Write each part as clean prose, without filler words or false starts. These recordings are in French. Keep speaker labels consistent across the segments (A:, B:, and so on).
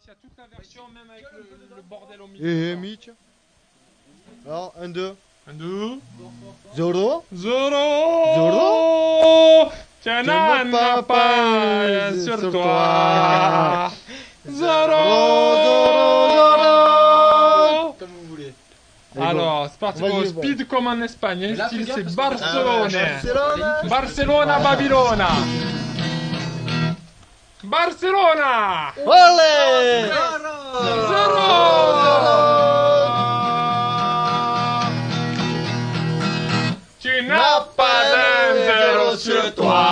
A: il y a toute la version, même avec le bordel au milieu.
B: Eh, Mitch. Alors, 1, 2.
A: 1, 2.
B: Zoro.
A: Zoro.
B: Zoro.
A: Tiens, n'a pas sur toi. Zoro.
B: Comme vous voulez.
A: Alors, c'est parti pour speed comme en Espagne.
C: Là,
A: Style,
C: fais
A: c'est
C: gaffe,
A: Barcelone.
B: Barcelone.
A: Barcelona, Babylona. Barcelona.
B: Olé.
A: Zoro. Tu n'as pas un zéro sur toi.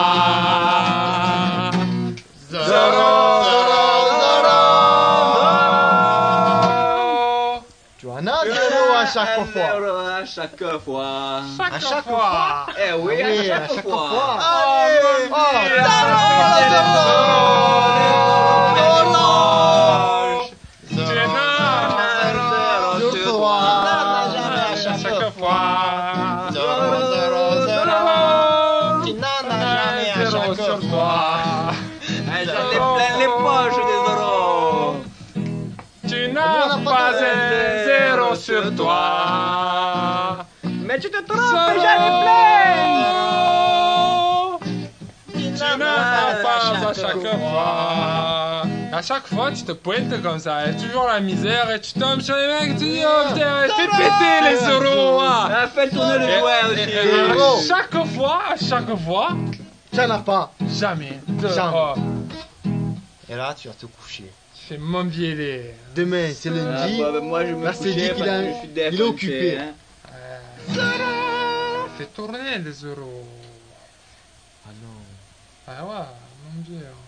A: Zoro.
B: Tu en as 0 à chaque fois.
C: À chaque fois.
B: À chaque fois.
C: Eh oui,
B: Oui,
C: à chaque fois.
B: Allez.
A: Tu n'as
B: Sur toi.
A: à chaque fois.
B: Zoro, zéro, zéro. Tu n'en as jamais à
A: Zéro
B: chaque
A: sur
B: fois.
A: toi.
C: J'en ai plein les poches des euros.
A: Tu n'as pas un zéro sur toi.
C: Mais tu te trompes, j'en ai plein.
A: Tu n'as pas à chaque fois. À chaque fois, tu te pointes comme ça. Et toujours la misère. Et tu tombes sur les mecs. Tu dis, oh putain, fais péter les euros.
C: Ah, fais tourner le jouet aussi.
A: À chaque fois,
B: T'en as pas.
A: jamais.
B: Jamais.
A: Oh,
B: Et là, tu vas te coucher.
A: c'est mon biais.
B: Demain, c'est lundi.
C: Ah, bah, moi, je me
B: Mercredi
C: couchais
B: qu'il
C: parce
B: a-
C: que je suis
B: il est
C: défoncé,
B: occupé.
C: hein.
A: Fais tourner les euros.
B: Ah non.
A: Ah ouais, mon Dieu.